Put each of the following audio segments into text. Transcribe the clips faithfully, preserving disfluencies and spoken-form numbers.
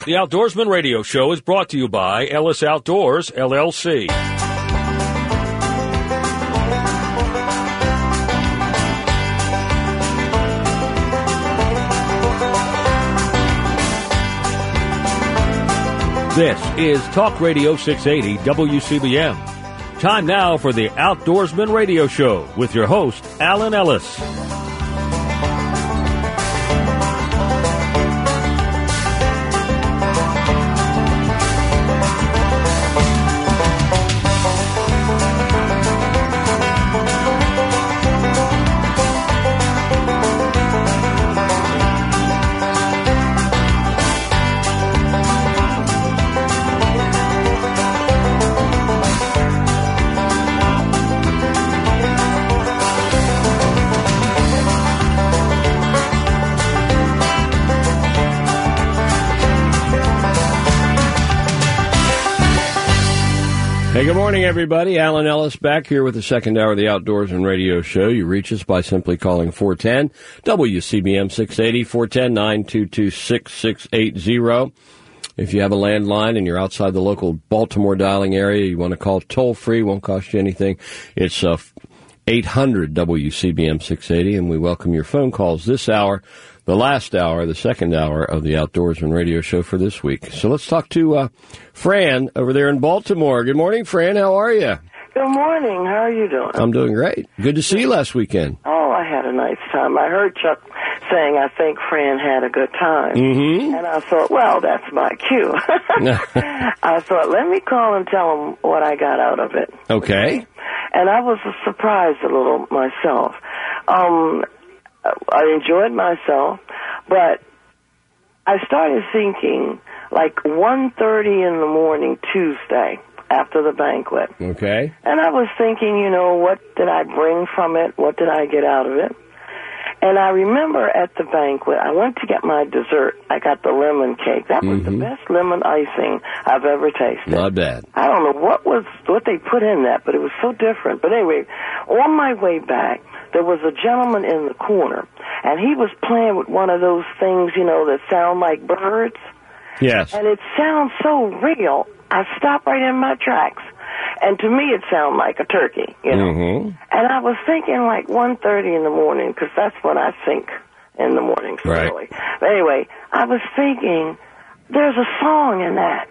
The Outdoorsman Radio Show is brought to you by Ellis Outdoors, L L C. This is Talk Radio six eighty W C B M. Time now for the Outdoorsman Radio Show with your host, Alan Ellis. Hey, good morning, everybody. Alan Ellis back here with the second hour of the Outdoorsman Radio Show. You reach us by simply calling four one zero W C B M six eighty, four one zero, nine two two, six six eight zero. If you have a landline and you're outside the local Baltimore dialing area, you want to call toll-free, won't cost you anything. It's uh, eight hundred W C B M six eighty, and we welcome your phone calls this hour, the last hour, the second hour of the Outdoorsman Radio Show for this week. So let's talk to uh, Fran over there in Baltimore. Good morning, Fran. How are you? Good morning. How are you doing? I'm doing great. Good to see you last weekend. Oh, I had a nice time. I heard Chuck saying, I think Fran had a good time. Mm-hmm. And I thought, well, that's my cue. I thought, let me call and tell him what I got out of it. Okay. And I was surprised a little myself. Um, I enjoyed myself, but I started thinking like one thirty in the morning Tuesday after the banquet. Okay. And I was thinking, you know, what did I bring from it? What did I get out of it? And I remember at the banquet, I went to get my dessert. I got the lemon cake. That was Mm-hmm. the best lemon icing I've ever tasted. Not bad. I don't know what was what they put in that, but it was so different. But anyway, on my way back, there was a gentleman in the corner, and he was playing with one of those things, you know, that sound like birds. Yes. And it sounds so real. I stopped right in my tracks. And to me, it sounded like a turkey, you know. Mm-hmm. And I was thinking like one thirty in the morning, because that's when I think in the mornings, Right. really. But anyway, I was thinking, there's a song in that.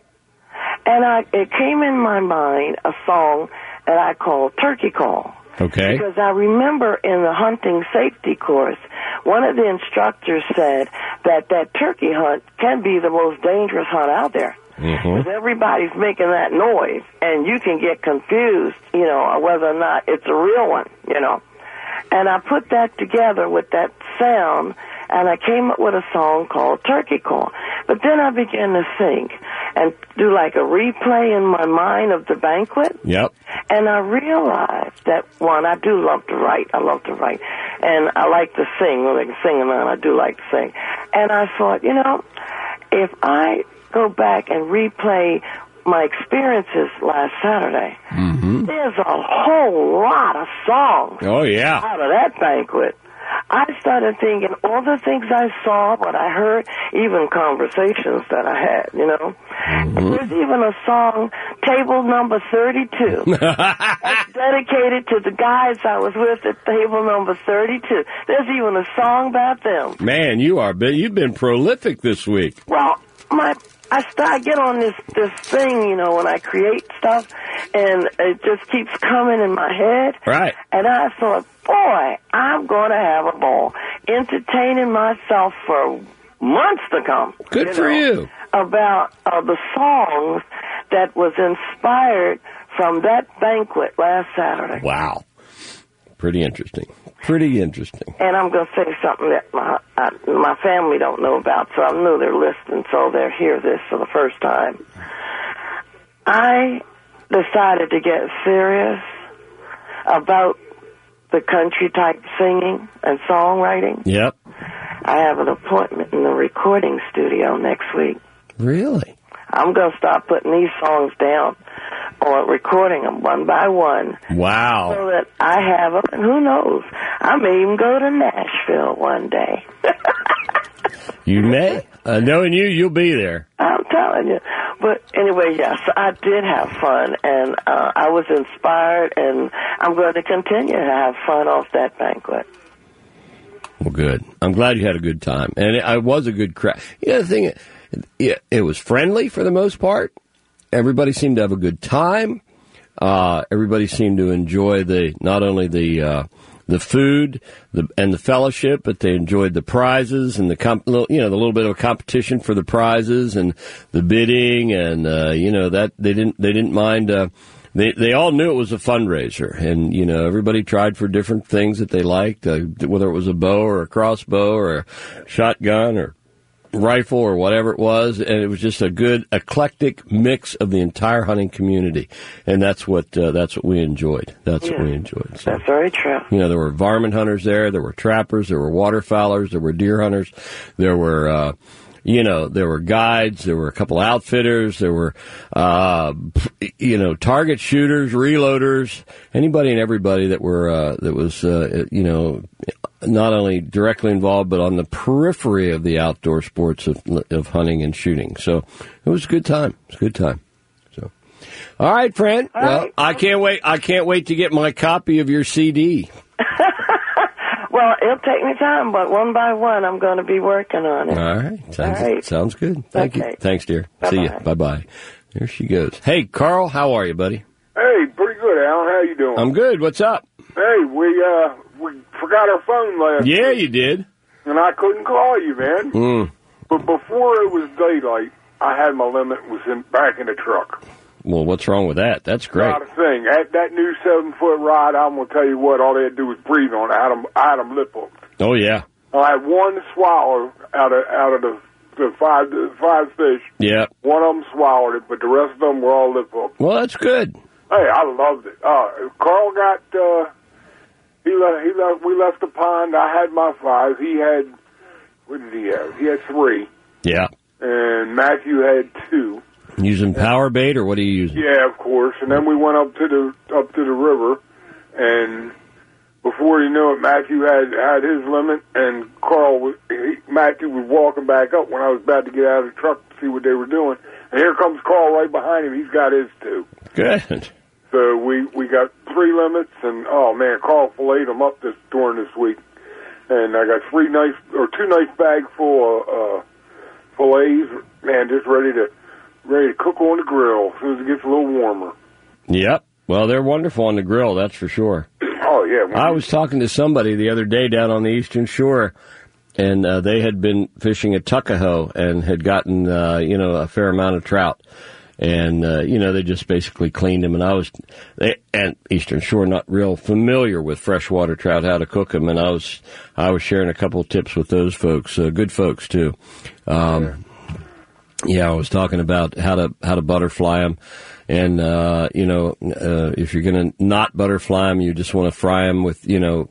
And I, it came in my mind, a song that I call Turkey Call. Okay. Because I remember in the hunting safety course, one of the instructors said that that turkey hunt can be the most dangerous hunt out there. Mm-hmm. Because everybody's making that noise, and you can get confused, you know, whether or not it's a real one, you know. And I put that together with that sound, and I came up with a song called Turkey Call. But then I began to think and do like a replay in my mind of the banquet. Yep. And I realized that, one, I do love to write. I love to write. And I like to sing. Well, I can sing, and I do like to sing. And I thought, you know, if I go back and replay my experiences last Saturday, Mm-hmm. there's a whole lot of songs Oh, yeah. out of that banquet. I started thinking all the things I saw, what I heard, even conversations that I had, you know. Mm-hmm. And there's even a song, Table Number thirty-two. That's dedicated to the guys I was with at Table Number thirty-two. There's even a song about them. Man, you are, you've been prolific this week. Well, my I start I get on this this thing, you know, when I create stuff, and it just keeps coming in my head. Right. And I thought, boy, I'm going to have a ball, entertaining myself for months to come. Good you for know, you. About uh, the songs that was inspired from that banquet last Saturday. Wow. Pretty interesting. Pretty interesting. And I'm going to say something that my uh, my family don't know about, so I knew they're listening, so they'll hear this for the first time. I decided to get serious about the country-type singing and songwriting. Yep. I have an appointment in the recording studio next week. Really? I'm going to start putting these songs down or recording them one by one. Wow. So that I have them, and who knows, I may even go to Nashville one day. You may. Uh, knowing you, you'll be there. I'm telling you. But anyway, yes, I did have fun, and uh, I was inspired, and I'm going to continue to have fun off that banquet. Well, good. I'm glad you had a good time. And it, it was a good crowd. You know, the thing, it, it was friendly for the most part. Everybody seemed to have a good time. Uh, everybody seemed to enjoy the not only the uh, the food the, and the fellowship, but they enjoyed the prizes and the comp, you know the little bit of a competition for the prizes and the bidding, and uh, you know that they didn't they didn't mind. Uh, They they all knew it was a fundraiser, and, you know, everybody tried for different things that they liked, uh, whether it was a bow or a crossbow or a shotgun or rifle or whatever it was, and it was just a good eclectic mix of the entire hunting community, and that's what uh, that's what we enjoyed. That's yeah, what we enjoyed. So, that's very true. You know, there were varmint hunters there, there were trappers, there were waterfowlers, there were deer hunters, there were. Uh, You know, there were guides, there were a couple outfitters, there were, uh, you know, target shooters, reloaders, anybody and everybody that were, uh, that was, uh, you know, not only directly involved, but on the periphery of the outdoor sports of, of hunting and shooting. So it was a good time. It was a good time. So, all right, friend. All well, right. I can't wait. I can't wait to get my copy of your C D. Well, it'll take me time, but one by one, I'm going to be working on it. All right. Sounds, All right. sounds good. Thank okay. you. Thanks, dear. Bye-bye. See you. Bye-bye. There she goes. Hey, Carl, how are you, buddy? Hey, pretty good, Alan. How you doing? I'm good. What's up? Hey, we uh we forgot our phone last Yeah, week, you did. and I couldn't call you, man. Mm. But before it was daylight, I had my limit was in back in the truck. Well, what's wrong with that? That's great. Not a thing. That, that new seven-foot rod, I'm going to tell you what, all they had to do was breathe on it. I had them, I had them lip hooked. Oh, yeah. I had one swallow out of out of the, the five the five fish. Yeah. One of them swallowed it, but the rest of them were all lip hooked. Well, that's good. Hey, I loved it. Uh, Carl got, uh, he left, he left, we left the pond. I had my five. He had, what did he have? He had three. Yeah. And Matthew had two. Using power bait, or what are you using? Yeah, of course. And then we went up to the up to the river, and before you knew it, Matthew had had his limit, and Carl was he, Matthew was walking back up when I was about to get out of the truck to see what they were doing, and here comes Carl right behind him. He's got his two. Good. So we we got three limits, and oh man, Carl filleted them up this during this week, and I got three nice or two nice bags full of uh, fillets. Man, just ready to. Ready to cook on the grill as soon as it gets a little warmer. Yep. Well, they're wonderful on the grill, that's for sure. Oh, yeah. I was talking to somebody the other day down on the Eastern Shore, and uh, they had been fishing at Tuckahoe and had gotten, uh, you know, a fair amount of trout. And, uh, you know, they just basically cleaned them. And I was, they, and Eastern Shore, not real familiar with freshwater trout, how to cook them. And I was, I was sharing a couple of tips with those folks, uh, good folks, too. Um, yeah. Yeah, I was talking about how to how to butterfly them, and uh, you know, uh, if you're going to not butterfly them, you just want to fry them with, you know,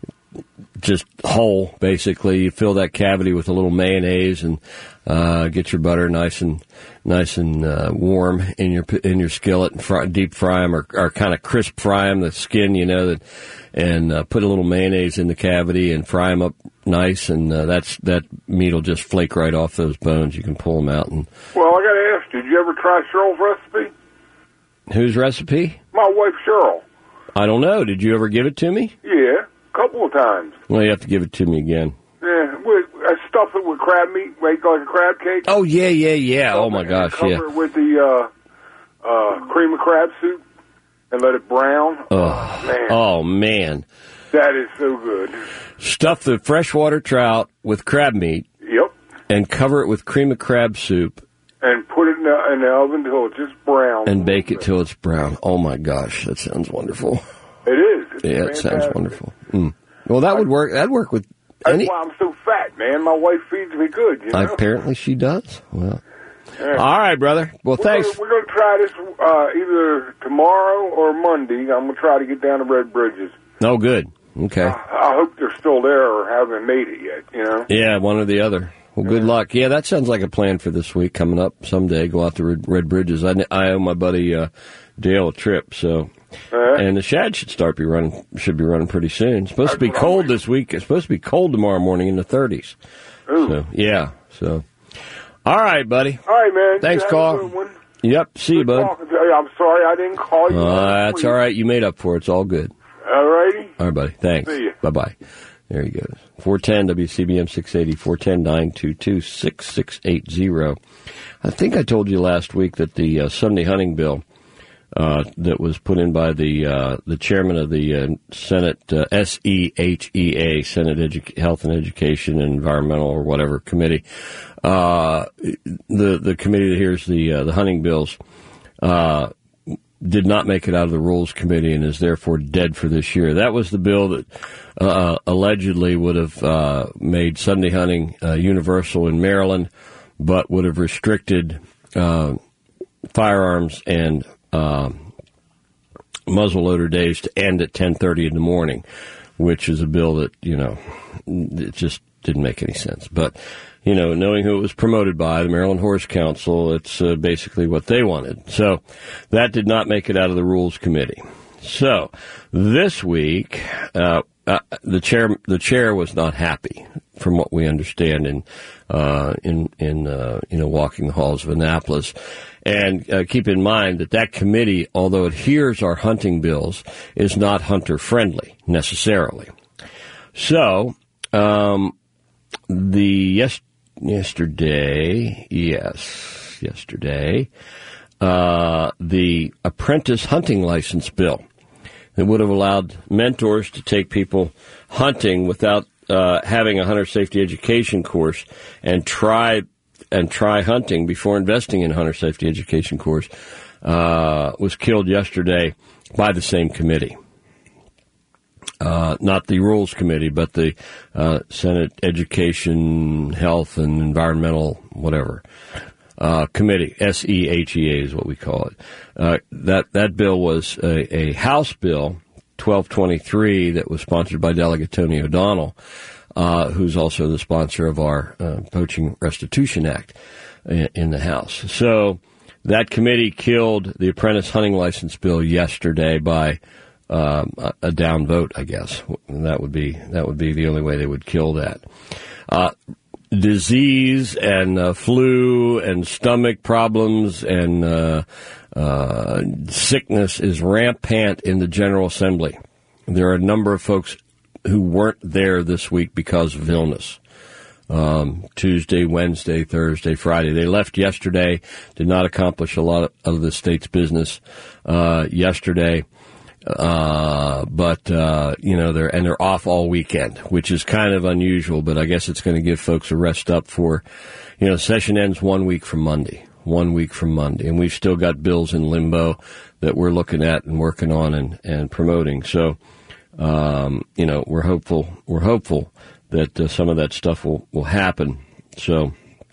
just whole. Basically, you fill that cavity with a little mayonnaise and uh, get your butter nice and nice and uh, warm in your in your skillet, and fry, deep fry them or, or kind of crisp fry them, the skin, you know, that, and uh, put a little mayonnaise in the cavity and fry them up nice, and uh, that's that meat will just flake right off those bones. You can pull them out. And well, I got to ask you, did you ever try Cheryl's recipe? Whose recipe? My wife Cheryl. I don't know. Did you ever give it to me? Yeah, a couple of times. Well, you have to give it to me again. Yeah, we, I stuff it with crab meat, make like a crab cake. Oh yeah, yeah, yeah. Stuff oh my it, gosh, cover yeah. Cover it with the uh, uh, cream of crab soup and let it brown. Oh, oh man. Oh man. That is so good. Stuff the freshwater trout with crab meat. Yep. And cover it with cream of crab soup. And put it in the, in the oven until it's just brown. And bake it till it's brown. Oh my gosh, that sounds wonderful. It is. It's yeah, it fantastic. sounds wonderful. Mm. Well, that would work. That'd work with any. That's why I'm so fat, man. My wife feeds me good. You know? Apparently, she does. Well, yeah. All right, brother. Well, we're thanks. Gonna, we're going to try this uh, either tomorrow or Monday. I'm going to try to get down to Red Bridges. Oh, good. Okay. Uh, I hope they're still there or haven't made it yet, you know? Yeah, one or the other. Well, good yeah. luck. Yeah, that sounds like a plan for this week coming up someday. Go out to Red, Red Bridges. I, I owe my buddy uh, Dale a trip, so. Uh-huh. And the shad should start be running. Should be running pretty soon. It's supposed That's to be cold this week. It's supposed to be cold tomorrow morning in the thirties. Ooh. So, yeah. So, all right, buddy. All right, man. Thanks, You Carl. Yep. See you, bud. I'm sorry I didn't call you. Uh, that's all right. You made up for it. It's all good. All righty. All right, buddy. Thanks. See you. Bye-bye. There he goes. four ten W C B M six eighty, four one zero, nine two two, six six eight zero. I think I told you last week that the uh, Sunday hunting bill uh, that was put in by the uh, the chairman of the uh, Senate uh, S E H E A, Senate Edu- Health and Education and Environmental or whatever committee, uh, the the committee that hears the uh, the hunting bills, uh, did not make it out of the Rules Committee and is therefore dead for this year. That was the bill that uh, allegedly would have uh, made Sunday hunting uh, universal in Maryland, but would have restricted uh, firearms and uh, muzzleloader days to end at ten thirty in the morning, which is a bill that, you know, it just didn't make any sense. But, you know, knowing who it was promoted by, the Maryland Horse Council, it's uh, basically what they wanted. So that did not make it out of the Rules Committee. So this week, uh, uh, the chair the chair was not happy, from what we understand in uh, in in uh, you know walking the halls of Annapolis. And uh, keep in mind that that committee, although it hears our hunting bills, is not hunter friendly necessarily. So um, the yes. Yesterday, yes, yesterday, uh, the apprentice hunting license bill that would have allowed mentors to take people hunting without uh, having a hunter safety education course and try and try hunting before investing in a hunter safety education course uh, was killed yesterday by the same committee. Uh, not the Rules Committee, but the uh, Senate Education, Health, and Environmental, whatever, uh, Committee. S E H E A is what we call it. Uh, that that bill was a, a House bill, twelve twenty-three, that was sponsored by Delegate Tony O'Donnell, uh, who's also the sponsor of our uh, Poaching Restitution Act in, in the House. So that committee killed the apprentice hunting license bill yesterday by Um, a, a down vote, I guess. That would be that would be the only way they would kill that. Uh, disease and uh, flu and stomach problems and uh, uh, sickness is rampant in the General Assembly. There are a number of folks who weren't there this week because of illness. Um, Tuesday, Wednesday, Thursday, Friday. They left yesterday, did not accomplish a lot of, of the state's business uh, yesterday. Uh, but, uh, you know, they're, and they're off all weekend, which is kind of unusual, but I guess it's going to give folks a rest up for, you know, session ends one week from Monday, one week from Monday. And we've still got bills in limbo that we're looking at and working on and, and promoting. So, um, you know, we're hopeful, we're hopeful that uh, some of that stuff will, will happen. So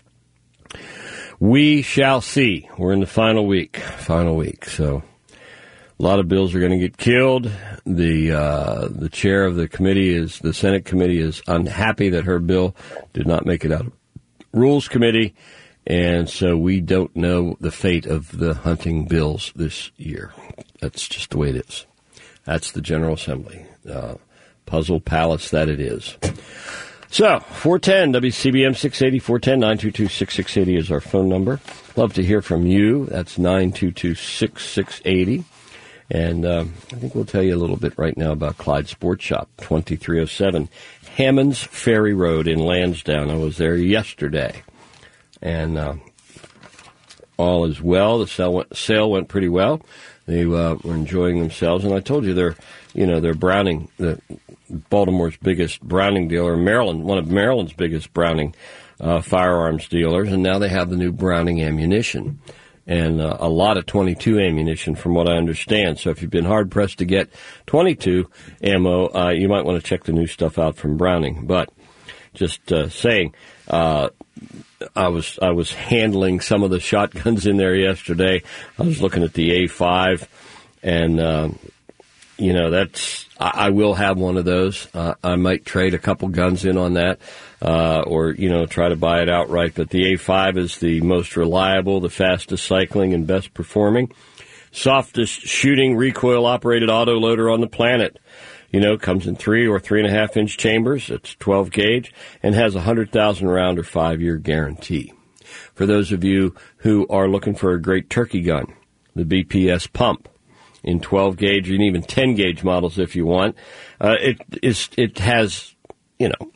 we shall see. We're in the final week, final week. So. A lot of bills are going to get killed. The uh, the chair of the committee is the Senate committee is unhappy that her bill did not make it out of Rules Committee, and so we don't know the fate of the hunting bills this year. That's just the way it is. That's the General Assembly. Uh, puzzle palace that it is. So, four ten W C B M six eighty, four one zero, nine two two, six six eight zero is our phone number. Love to hear from you. That's nine two two, six six eight zero. And uh, I think we'll tell you a little bit right now about Clyde Sports Shop, twenty-three oh seven Hammonds Ferry Road in Lansdowne. I was there yesterday, and uh, all is well. The sale went, sale went pretty well. They uh, were enjoying themselves, and I told you they're, you know, they're Browning, the Baltimore's biggest Browning dealer, Maryland, one of Maryland's biggest Browning uh, firearms dealers, and now they have the new Browning ammunition. And uh, a lot of twenty-two ammunition, from what I understand. So if you've been hard-pressed to get twenty-two ammo, uh, you might want to check the new stuff out from Browning. But just uh, saying, uh, I was I was handling some of the shotguns in there yesterday. I was looking at the A five, and, uh, you know, that's I, I will have one of those. Uh, I might trade a couple guns in on that. Uh, or, you know, try to buy it outright. But the A five is the most reliable, the fastest cycling, and best performing. Softest shooting recoil-operated autoloader on the planet. You know, comes in three or three and a half inch chambers. It's twelve gauge and has a hundred thousand round or five year guarantee. For those of you who are looking for a great turkey gun, the B P S pump in twelve gauge and even ten gauge models if you want. Uh, it is, it has, you know,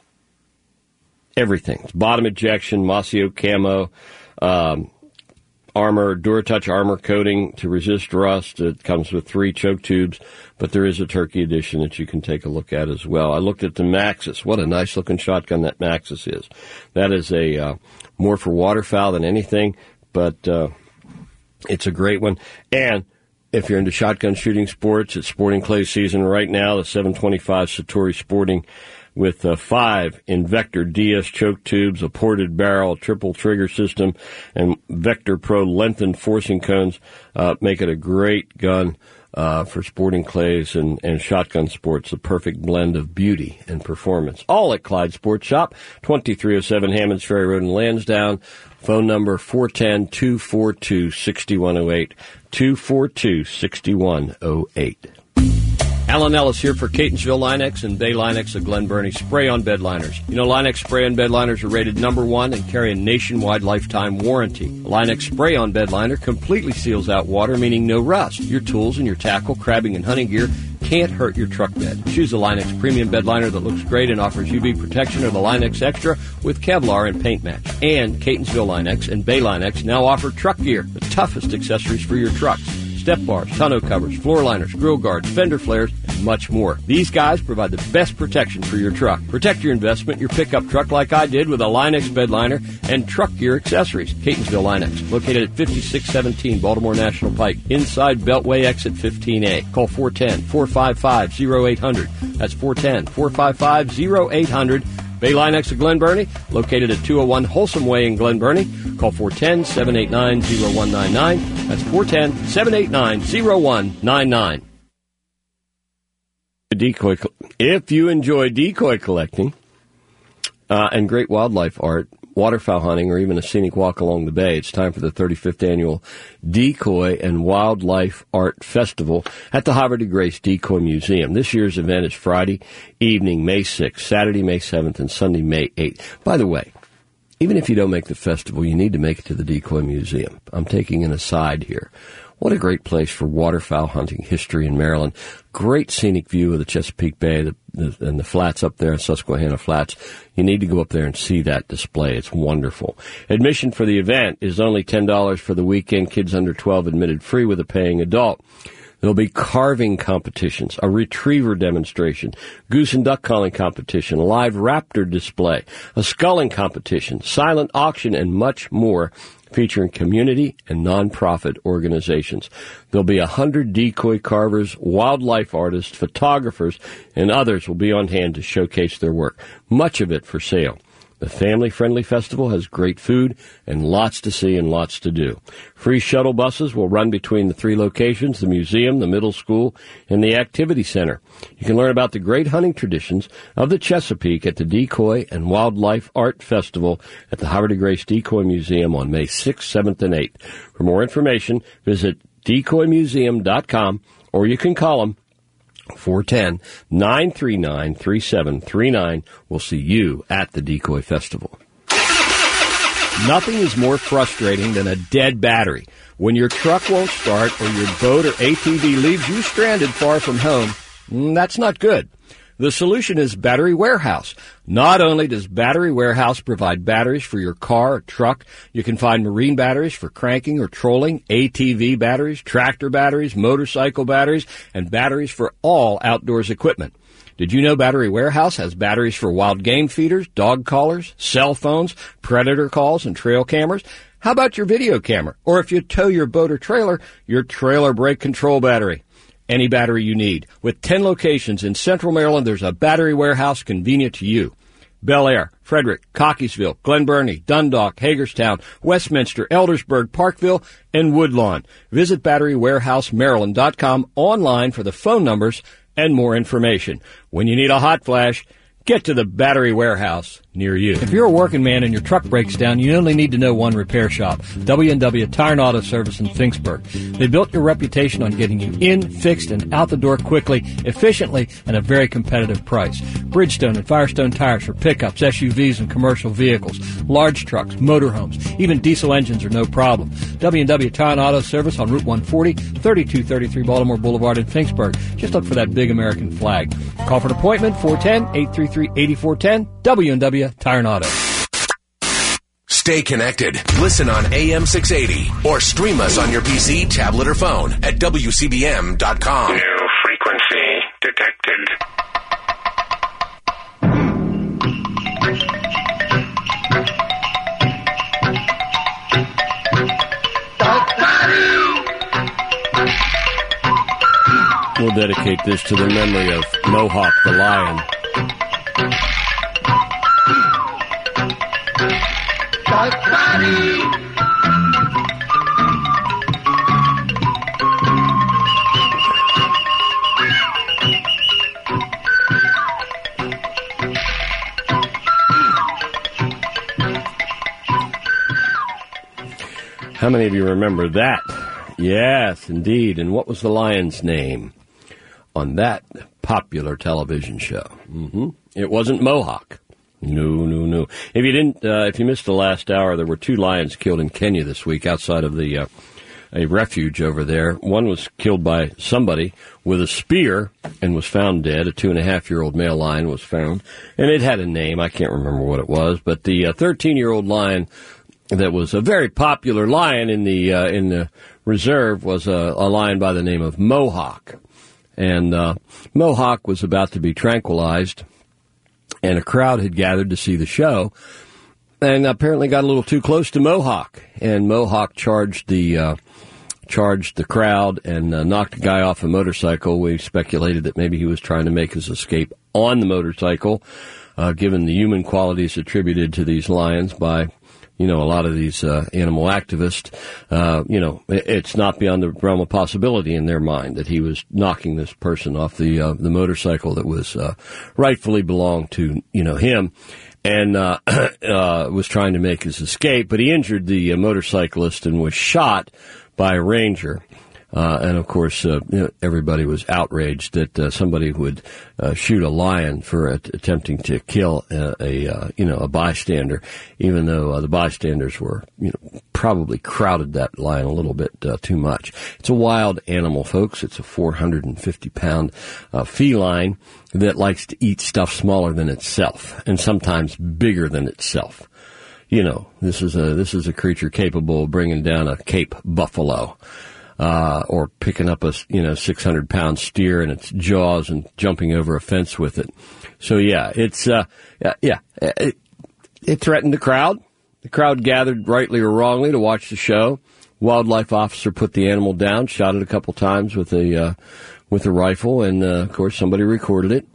everything. It's bottom ejection, Mossy Oak camo, um, armor, DuraTouch armor coating to resist rust. It comes with three choke tubes, but there is a turkey edition that you can take a look at as well. I looked at the Maxus. What a nice looking shotgun that Maxus is. That is a, uh, more for waterfowl than anything, but, uh, it's a great one. And if you're into shotgun shooting sports, it's sporting clay season right now. The seven twenty-five Satori Sporting with uh, five Invector D S choke tubes, a ported barrel, triple trigger system, and Vector Pro lengthened forcing cones uh, make it a great gun uh, for sporting clays and, and shotgun sports. The perfect blend of beauty and performance. All at Clyde Sports Shop, twenty-three oh seven Hammonds Ferry Road in Lansdowne. Phone number four one zero, two four two, six one zero eight, two four two, six one zero eight. Alan Ellis here for Catonsville Linex and Bay Linex of Glen Burnie spray-on bed liners. You know, Linex spray-on bed liners are rated number one and carry a nationwide lifetime warranty. A Linex spray-on bed liner completely seals out water, meaning no rust. Your tools and your tackle, crabbing, and hunting gear can't hurt your truck bed. Choose the Linex premium bed liner that looks great and offers U V protection, or the Linex Extra with Kevlar and paint match. And Catonsville Linex and Bay Linex now offer truck gear, the toughest accessories for your trucks. Step bars, tonneau covers, floor liners, grill guards, fender flares, and much more. These guys provide the best protection for your truck. Protect your investment, your pickup truck, like I did with a Linex bed liner and truck gear accessories. Catonsville Linex, located at fifty-six seventeen Baltimore National Pike, inside Beltway exit fifteen A. Call four one zero, four five five, zero eight zero zero. That's four one zero, four five five, zero eight zero zero. Bay Linex of Glen Burnie, located at two oh one Wholesome Way in Glen Burnie. Call four one zero, seven eight nine, zero one nine nine. That's four one zero, seven eight nine, zero one nine nine. Decoy, if you enjoy decoy collecting uh, and great wildlife art, waterfowl hunting, or even a scenic walk along the bay, it's time for the thirty-fifth Annual Decoy and Wildlife Art Festival at the Havre de Grace Decoy Museum. This year's event is Friday evening, May sixth, Saturday, May seventh, and Sunday, May eighth. By the way, even if you don't make the festival, you need to make it to the Decoy Museum. I'm taking an aside here. What a great place for waterfowl hunting history in Maryland. Great scenic view of the Chesapeake Bay the, the, and the flats up there, Susquehanna Flats. You need to go up there and see that display. It's wonderful. Admission for the event is only ten dollars for the weekend. Kids under twelve admitted free with a paying adult. There'll be carving competitions, a retriever demonstration, goose and duck calling competition, a live raptor display, a sculling competition, silent auction, and much more, featuring community and nonprofit organizations. There'll be a hundred decoy carvers, wildlife artists, photographers, and others will be on hand to showcase their work. Much of it for sale. The family-friendly festival has great food and lots to see and lots to do. Free shuttle buses will run between the three locations, the museum, the middle school, and the activity center. You can learn about the great hunting traditions of the Chesapeake at the Decoy and Wildlife Art Festival at the Havre de Grace Decoy Museum on May sixth, seventh, and eighth. For more information, visit decoy museum dot com, or you can call them four one zero, nine three nine, three seven three nine. We'll see you at the Decoy Festival. Nothing is more frustrating than a dead battery. When your truck won't start or your boat or A T V leaves you stranded far from home, that's not good. The solution is Battery Warehouse. Not only does Battery Warehouse provide batteries for your car or truck, you can find marine batteries for cranking or trolling, A T V batteries, tractor batteries, motorcycle batteries, and batteries for all outdoors equipment. Did you know Battery Warehouse has batteries for wild game feeders, dog collars, cell phones, predator calls, and trail cameras? How about your video camera? Or if you tow your boat or trailer, your trailer brake control battery. Any battery you need. With ten locations in Central Maryland, there's a Battery Warehouse convenient to you. Bel Air, Frederick, Cockeysville, Glen Burnie, Dundalk, Hagerstown, Westminster, Eldersburg, Parkville, and Woodlawn. Visit battery warehouse maryland dot com online for the phone numbers and more information. When you need a hot flash, get to the Battery Warehouse. near you. If you're a working man and your truck breaks down, you only need to know one repair shop, W and W Tire and Auto Service in Finksburg. They built your reputation on getting you in, fixed, and out the door quickly, efficiently, and at a very competitive price. Bridgestone and Firestone tires for pickups, S U Vs, and commercial vehicles, large trucks, motorhomes, even diesel engines are no problem. W and W Tire and Auto Service on Route one forty, thirty-two thirty-three Baltimore Boulevard in Finksburg. Just look for that big American flag. Call for an appointment, four one zero, eight three three, eight four one zero, W and W Tire and Auto. Stay connected. Listen on A M six eighty or stream us on your P C, tablet, or phone at W C B M dot com. New frequency detected. We'll dedicate this to the memory of Mohawk the lion. How many of you remember that? Yes, indeed. And what was the lion's name on that popular television show? Mm-hmm. It wasn't Mohawk. No, no, no. If you didn't, uh, if you missed the last hour, there were two lions killed in Kenya this week outside of the uh, a refuge over there. One was killed by somebody with a spear and was found dead. A two and a half year old male lion was found, and it had a name. I can't remember what it was, but the uh, thirteen year old lion that was a very popular lion in the uh, in the reserve was a, a lion by the name of Mohawk, and uh, Mohawk was about to be tranquilized. And a crowd had gathered to see the show, and apparently got a little too close to Mohawk. And Mohawk charged the uh, charged the crowd and uh, knocked a guy off a motorcycle. We speculated that maybe he was trying to make his escape on the motorcycle, uh, given the human qualities attributed to these lions by, you know, a lot of these uh, animal activists. Uh, you know, it's not beyond the realm of possibility in their mind that he was knocking this person off the uh, the motorcycle that was uh, rightfully belonged to, you know, him, and uh, uh, was trying to make his escape. But he injured the uh, motorcyclist and was shot by a ranger. Uh, and of course, uh, you know, everybody was outraged that uh, somebody would uh, shoot a lion for uh, attempting to kill a, a uh, you know, a bystander, even though uh, the bystanders were, you know, probably crowded that lion a little bit uh, too much. It's a wild animal, folks. It's a four hundred fifty pound uh, feline that likes to eat stuff smaller than itself and sometimes bigger than itself. You know, this is a this is a creature capable of bringing down a Cape buffalo. Uh, or picking up a, you know, six hundred pound steer in its jaws and jumping over a fence with it. So yeah, it's, uh, yeah, yeah it, it threatened the crowd. The crowd gathered rightly or wrongly to watch the show. Wildlife officer put the animal down, shot it a couple times with a, uh, with a rifle, and, uh, of course somebody recorded it.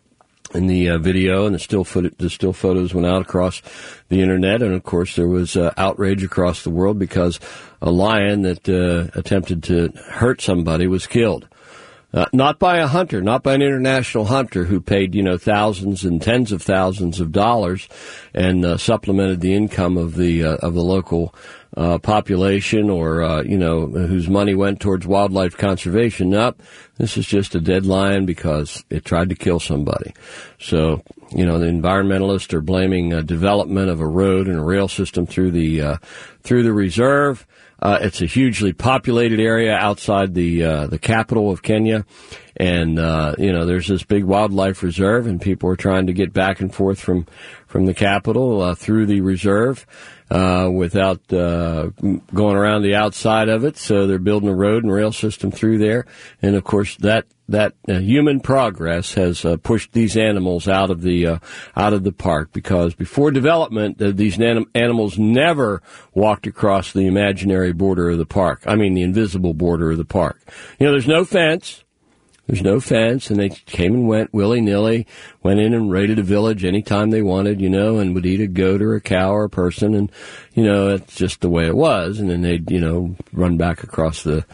In the uh, video, and the still footage, the still photos went out across the internet, and of course there was uh, outrage across the world because a lion that uh, attempted to hurt somebody was killed. Uh, not by a hunter, not by an international hunter who paid, you know, thousands and tens of thousands of dollars and uh, supplemented the income of the uh, of the local uh, population, or uh, you know, whose money went towards wildlife conservation. Nope, this is just a dead lion because it tried to kill somebody. So, you know, the environmentalists are blaming uh, development of a road and a rail system through the uh, through the reserve. Uh, it's a hugely populated area outside the uh, the capital of Kenya, and uh, you know, there's this big wildlife reserve, and people are trying to get back and forth from from the capital uh, through the reserve uh, without uh, going around the outside of it. So they're building a road and rail system through there, and of course that that uh, human progress has uh, pushed these animals out of the uh, out of the park, because before development, uh, these anim- animals never walked across the imaginary border of the park. I mean, the invisible border of the park. You know, there's no fence. There's no fence, and they came and went willy-nilly, went in and raided a village anytime they wanted, you know, and would eat a goat or a cow or a person, and, you know, it's just the way it was, and then they'd, you know, run back across the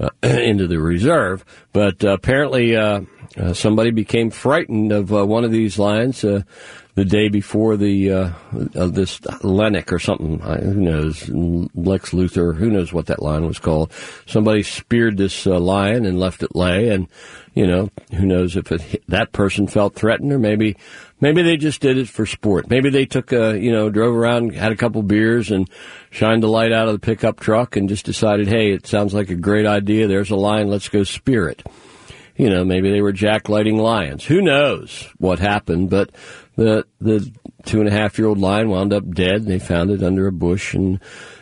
uh, into the reserve. But uh, apparently uh, uh, somebody became frightened of uh, one of these lions uh, the day before the uh, uh, this Lennox or something. Who knows? Lex Luthor. Who knows what that lion was called? Somebody speared this uh, lion and left it lay, and you know, who knows if it hit, that person felt threatened, or maybe maybe they just did it for sport. Maybe they took a you know drove around, had a couple beers, and shined the light out of the pickup truck, and just decided, hey, it sounds like a great idea. There's a lion. Let's go spear it. You know, maybe they were jack-lighting lions. Who knows what happened? But the the two and a half year old lion wound up dead, and they found it under a bush and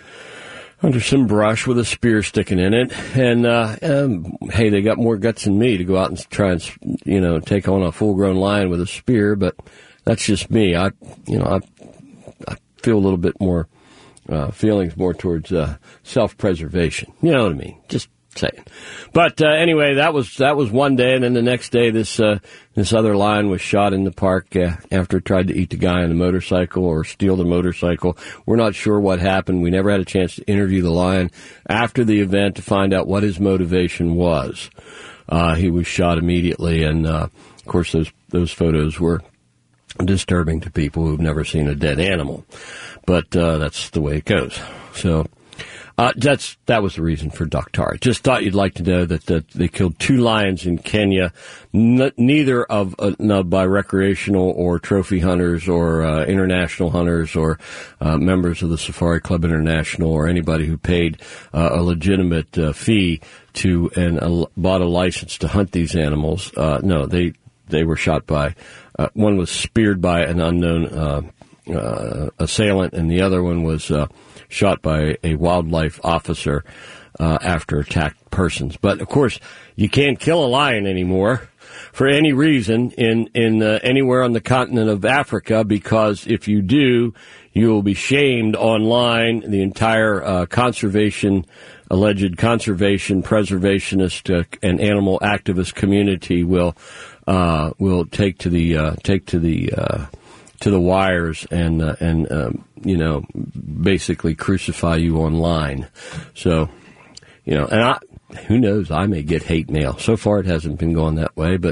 under some brush with a spear sticking in it. And uh, um, hey, they got more guts than me to go out and try and you know take on a full-grown lion with a spear. But that's just me. I you know I I feel a little bit more uh, feelings more towards uh, self-preservation. You know what I mean? Just saying. But uh, anyway, that was that was one day, and then the next day, this uh, this other lion was shot in the park uh, after it tried to eat the guy on the motorcycle or steal the motorcycle. We're not sure what happened. We never had a chance to interview the lion after the event to find out what his motivation was. Uh, he was shot immediately, and uh, of course, those those photos were disturbing to people who've never seen a dead animal. But uh, that's the way it goes. So. Uh, that's, that was the reason for Daktari. Just thought you'd like to know that, that they killed two lions in Kenya, n- neither of, uh, no, by recreational or trophy hunters or, uh, international hunters or, uh, members of the Safari Club International or anybody who paid, uh, a legitimate, uh, fee to and uh, bought a license to hunt these animals. Uh, no, they, they were shot by, uh, one was speared by an unknown, uh, uh, assailant, and the other one was, uh, shot by a wildlife officer uh, after attacked persons. But, of course, you can't kill a lion anymore for any reason in, in uh, anywhere on the continent of Africa, because if you do, you will be shamed online. The entire uh, conservation, alleged conservation, preservationist, uh, and animal activist community will uh, will take to the uh, take to the uh, to the wires and, uh, and um, you know, basically crucify you online. So, you know, and I, who knows, I may get hate mail. So far it hasn't been going that way, but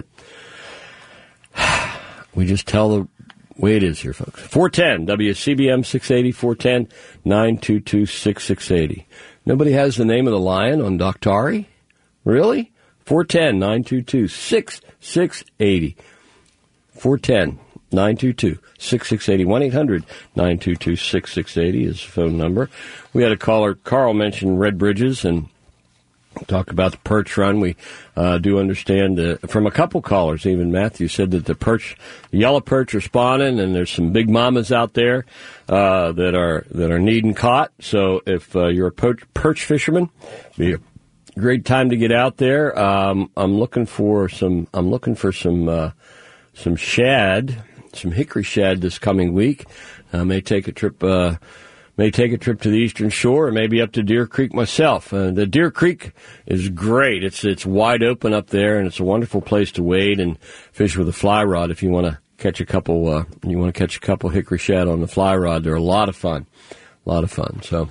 we just tell the way it is here, folks. four ten, W C B M six eighty, four ten, nine two two, six six eight zero. Nobody has the name of the lion on Daktari? Really? four ten, nine two two, six six eight zero. four ten, nine two two, six six eight zero. one eight hundred, nine two two, six six eight zero is the phone number. We had a caller, Carl, mention Red Bridges and talk about the perch run. We uh, do understand uh, from a couple callers, even Matthew said that the perch, the yellow perch are spawning, and there's some big mamas out there uh, that are that are needing caught. So if uh, you're a perch, perch fisherman, be a great time to get out there. Um, I'm looking for some. I'm looking for some uh, some shad. Some hickory shad this coming week. I uh, may take a trip, uh, may take a trip to the Eastern Shore, or maybe up to Deer Creek myself. Uh, the Deer Creek is great. It's it's wide open up there, and it's a wonderful place to wade and fish with a fly rod. If you want to catch a couple, uh, you want to catch a couple hickory shad on the fly rod, they're a lot of fun, a lot of fun. So,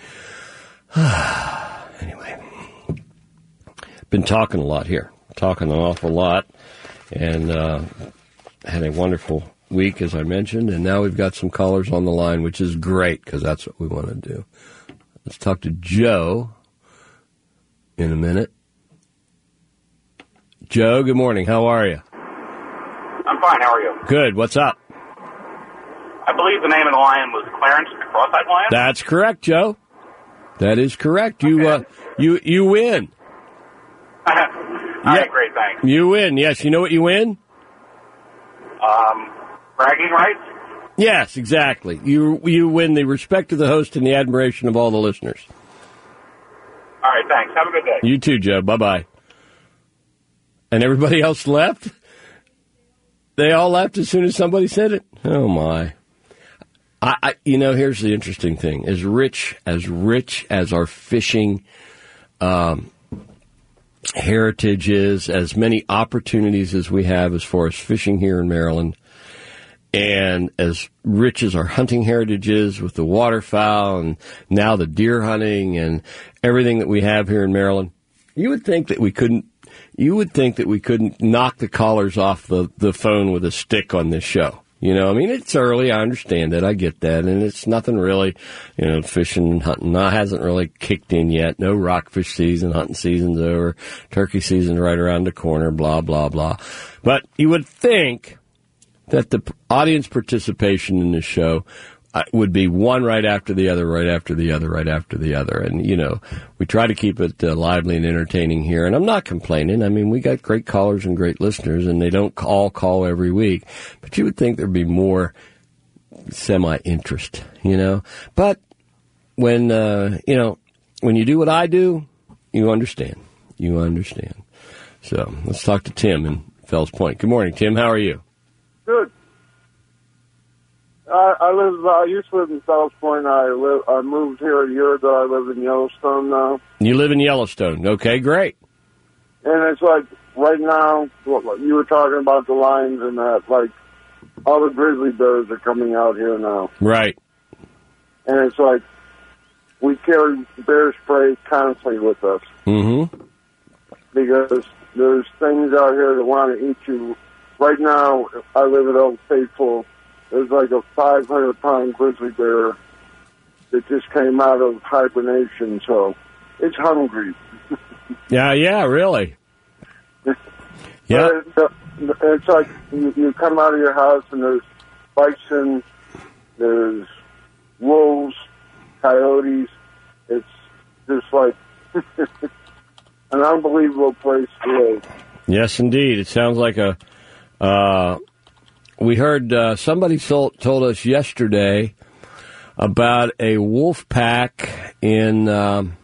anyway, been talking a lot here, talking an awful lot, and uh, had a wonderful week, as I mentioned, and now we've got some callers on the line, which is great, because that's what we want to do. Let's talk to Joe in a minute. Joe, good morning. How are you? I'm fine. How are you? Good. What's up? I believe the name of the lion was Clarence the Cross-eyed Lion. That's correct, Joe. That is correct. Okay. You, uh, you, you win. All yeah. right, great, thanks. You win. Yes. You know what you win? Um, bragging rights? Yes, exactly. You you win the respect of the host and the admiration of all the listeners. All right, thanks. Have a good day. You too, Joe. Bye-bye. And everybody else left? They all left as soon as somebody said it? Oh, my. I, I you know, here's the interesting thing. As rich, as rich as our fishing um, heritage is, as many opportunities as we have as far as fishing here in Maryland, and as rich as our hunting heritage is with the waterfowl and now the deer hunting and everything that we have here in Maryland, You would think that we couldn't. You would think that we couldn't knock the callers off the, the phone with a stick on this show. You know, I mean, it's early. I understand it. I get that. And it's nothing really, you know, fishing and hunting no, hasn't really kicked in yet. No rockfish season. Hunting season's over. Turkey season's right around the corner, blah, blah, blah. But you would think that the audience participation in this show uh, would be one right after the other, right after the other, right after the other. And, you know, we try to keep it uh, lively and entertaining here. And I'm not complaining. I mean, we got great callers and great listeners, and they don't all call every week. But you would think there'd be more semi-interest, you know. But when, uh, you know, when you do what I do, you understand. You understand. So let's talk to Tim in Fells Point. Good morning, Tim. How are you? Good. I, I live. I used to live in Fells Point. I live. I moved here a year ago. I live in Yellowstone now. You live in Yellowstone. Okay, great. And it's like right now, you were talking about the lions and that. Like all the grizzly bears are coming out here now. Right. And it's like we carry bear spray constantly with us. Mm-hmm. Because there's things out here that want to eat you. Right now, I live at Old Faithful. There's like a five hundred pound grizzly bear that just came out of hibernation, so it's hungry. yeah, yeah, really. Yeah. It's like you, you come out of your house and there's bison, there's wolves, coyotes. It's just like an unbelievable place to live. Yes, indeed. It sounds like a... Uh, we heard uh, somebody told, told us yesterday about a wolf pack in, um,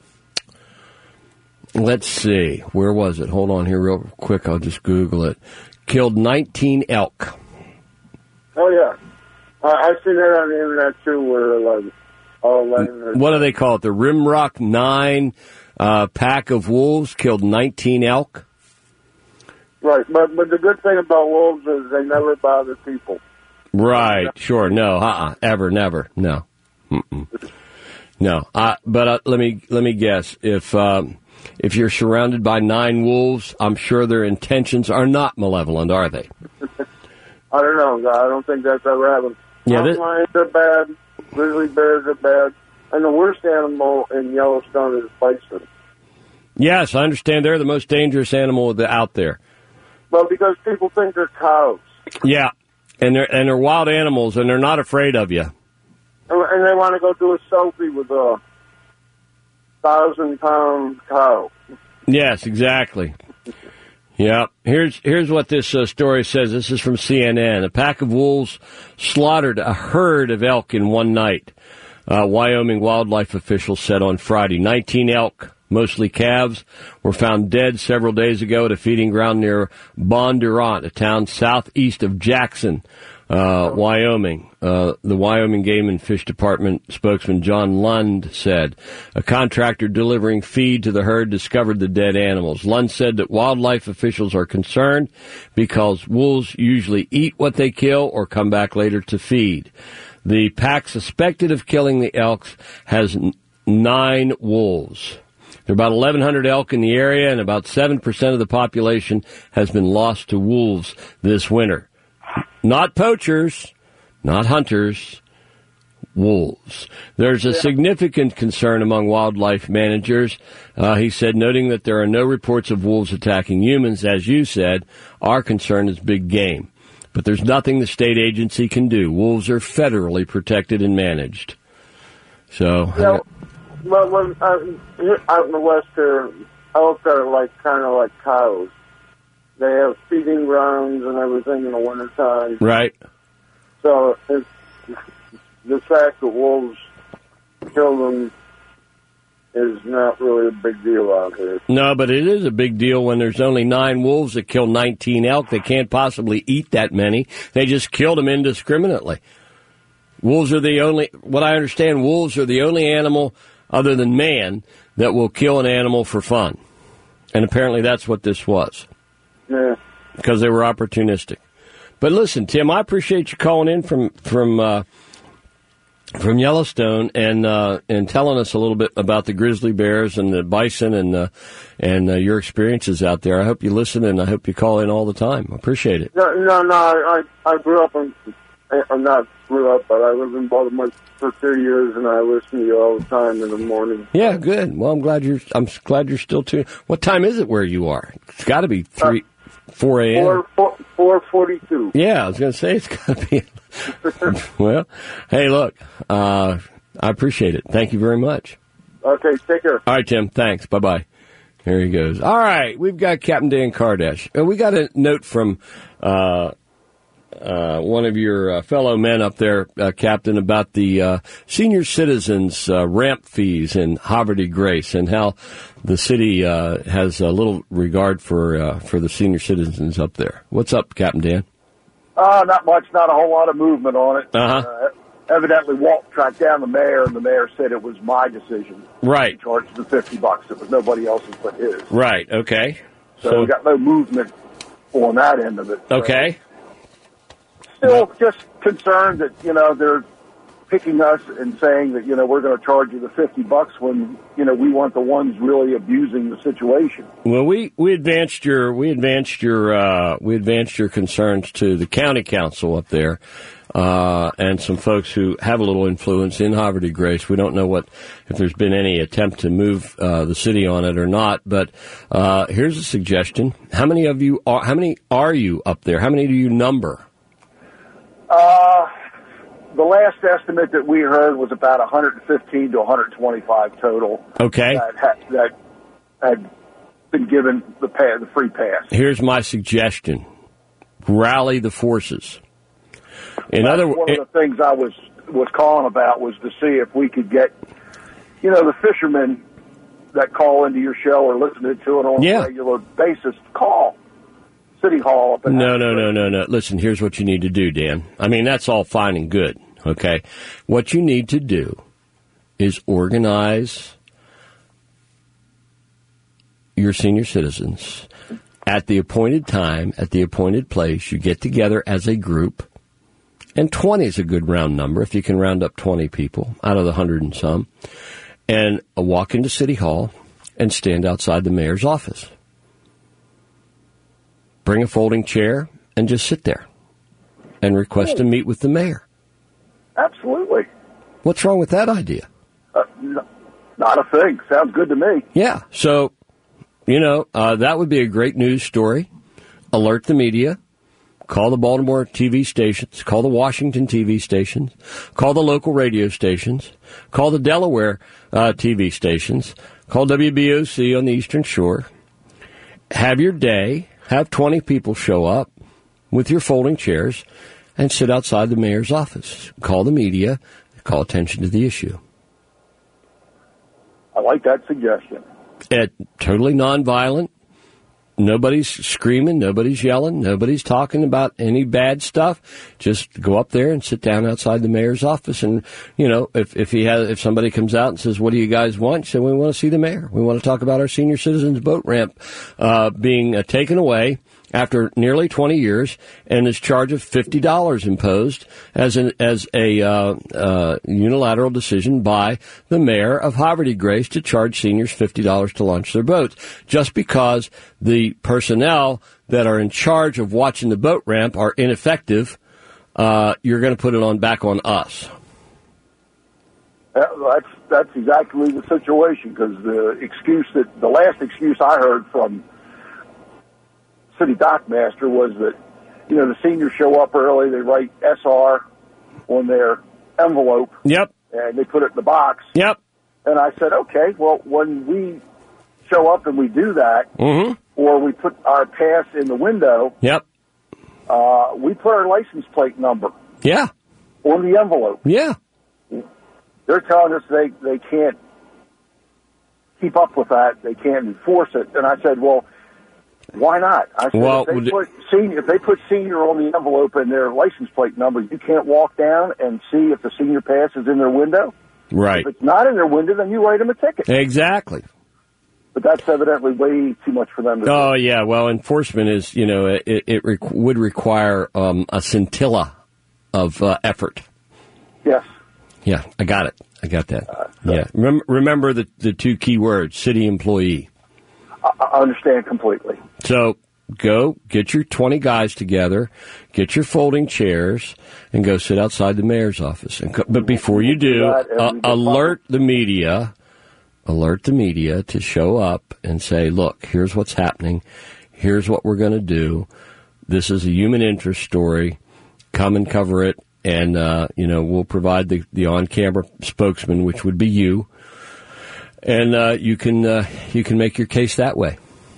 let's see, where was it? Hold on here real quick. I'll just Google it. Killed nineteen elk. Oh, yeah. I, I've seen that on the internet, too, where, like, all laying. What do they call it? The Rimrock nine uh, pack of wolves killed nineteen elk? Right, but but the good thing about wolves is they never bother people. Right, sure, no, uh-uh, ever, never, no, Mm-mm. no. Uh, but uh, let me let me guess. If um, if you're surrounded by nine wolves, I'm sure their intentions are not malevolent, are they? I don't know. I don't think that's ever happened. Yeah, this... lions are bad. Grizzly bears are bad, and the worst animal in Yellowstone is bison. Yes, I understand they're the most dangerous animal out there. Well, because people think they're cows. Yeah, and they're and they're wild animals, and they're not afraid of you. And they want to go do a selfie with a thousand-pound cow. Yes, exactly. Yeah. Here's here's what this uh, story says. This is from C N N. A pack of wolves slaughtered a herd of elk in one night. Uh, Wyoming wildlife officials said on Friday. nineteen elk, mostly calves, were found dead several days ago at a feeding ground near Bondurant, a town southeast of Jackson, uh, Wyoming. Uh, the Wyoming Game and Fish Department spokesman John Lund said a contractor delivering feed to the herd discovered the dead animals. Lund said that wildlife officials are concerned because wolves usually eat what they kill or come back later to feed. The pack suspected of killing the elks has n- nine wolves. There are about eleven hundred elk in the area, and about seven percent of the population has been lost to wolves this winter. Not poachers, not hunters, wolves. There's a significant concern among wildlife managers, uh, he said, noting that there are no reports of wolves attacking humans. As you said, our concern is big game. But there's nothing the state agency can do. Wolves are federally protected and managed. So... Yeah. Well, when, uh, out in the west here, elk are like kind of like cows. They have feeding grounds and everything in the wintertime. Right. So it's, the fact that wolves kill them is not really a big deal out here. No, but it is a big deal when there's only nine wolves that kill nineteen elk. They can't possibly eat that many. They just killed them indiscriminately. Wolves are the only, what I understand, wolves are the only animal other than man that will kill an animal for fun. And apparently that's what this was. Yeah. Because they were opportunistic. But listen, Tim, I appreciate you calling in from, from uh, from Yellowstone, and uh, and telling us a little bit about the grizzly bears and the bison and uh, and uh, your experiences out there. I hope you listen, and I hope you call in all the time. I appreciate it. No, no, no I, I grew up in, I'm not grew up, but I lived in Baltimore for thirty years, and I listen to you all the time in the morning. Yeah, good. Well, I'm glad you're. I'm glad you're still tuned. What time is it where you are? It's got to be three, uh, four a.m. Four, four, four forty-two. Yeah, I was going to say it's got to be. Well, hey, look, uh, I appreciate it. Thank you very much. Okay, take care. All right, Tim. Thanks. Bye bye. There he goes. All right, we've got Captain Dan Kardash. And we got a note from uh, uh, one of your uh, fellow men up there, uh, Captain, about the uh, senior citizens uh, ramp fees in Haverty Grace and how the city uh, has a little regard for uh, for the senior citizens up there. What's up, Captain Dan? Uh, not much, not a whole lot of movement on it. Uh-huh. Uh, evidently, Walt tracked down the mayor, and the mayor said it was my decision. Right. To charge the fifty bucks. It was nobody else's but his. Right, okay. So, So we got no movement on that end of it. So okay. Still just concerned that, you know, they're picking us and saying that, you know, we're going to charge you the fifty bucks when, you know, we weren't the ones really abusing the situation. Well, we, we advanced your we advanced your uh, we advanced your concerns to the county council up there, uh, and some folks who have a little influence in Haverty Grace. We don't know what if there's been any attempt to move uh, the city on it or not. But uh, here's a suggestion: how many of you are how many are you up there? How many do you number? Uh, the last estimate that we heard was about one hundred fifteen to one hundred twenty-five total. Okay. That had, that had been given the pay, the free pass. Here's my suggestion: rally the forces. In That's other one words, of the things I was was calling about was to see if we could get, you know, the fishermen that call into your show or listen to it on Yeah. a regular basis call City Hall. Up in No, no, no, no, no. Listen, here's what you need to do, Dan. I mean, that's all fine and good, okay? What you need to do is organize your senior citizens at the appointed time, at the appointed place. You get together as a group, and twenty is a good round number if you can round up twenty people out of the hundred and some, and walk into City Hall and stand outside the mayor's office. Bring a folding chair and just sit there and request to meet with the mayor. Absolutely. What's wrong with that idea? Uh, no, not a thing. Sounds good to me. Yeah. So, you know, uh, that would be a great news story. Alert the media. Call the Baltimore T V stations. Call the Washington T V stations. Call the local radio stations. Call the Delaware uh, T V stations. Call W B O C on the Eastern Shore. Have your day. Have twenty people show up with your folding chairs and sit outside the mayor's office. Call the media. Call attention to the issue. I like that suggestion. It, totally nonviolent. Nobody's screaming. Nobody's yelling. Nobody's talking about any bad stuff. Just go up there and sit down outside the mayor's office. And, you know, if, if he has, if somebody comes out and says, what do you guys want? You say, we want to see the mayor. We want to talk about our senior citizens boat ramp, uh, being uh, taken away after nearly twenty years and this charge of fifty dollars imposed as an, as a, uh, uh, unilateral decision by the mayor of Haverty Grace to charge seniors fifty dollars to launch their boats just because the personnel that are in charge of watching the boat ramp are ineffective. Uh, you're going to put it on back on us. That, that's that's exactly the situation because the excuse that the last excuse I heard from City Dockmaster was that, you know, the seniors show up early, they write S R on their envelope. Yep. And they put it in the box. Yep. And I said, okay, well, when we show up and we do that, mm-hmm. or we put our pass in the window, yep. uh, we put our license plate number yeah. on the envelope. Yeah. They're telling us they, they can't keep up with that. They can't enforce it. And I said, well, why not? I said, well, if, they put senior, if they put senior on the envelope and their license plate number, you can't walk down and see if the senior pass is in their window. Right. If it's not in their window, then you write them a ticket. Exactly. But that's evidently way too much for them to do. Oh, yeah. Well, enforcement is, you know, it, it rec- would require um, a scintilla of uh, effort. Yes. Yeah, I got it. I got that. Uh, so yeah. Remember, remember the, the two key words, city employee. I, I understand completely. So go get your twenty guys together, get your folding chairs, and go sit outside the mayor's office. And co- but before you do, uh, alert the media, alert the media to show up and say, look, here's what's happening. Here's what we're going to do. This is a human interest story. Come and cover it. And, uh, you know, we'll provide the, the on-camera spokesman, which would be you. And uh, you can uh, you can make your case that way.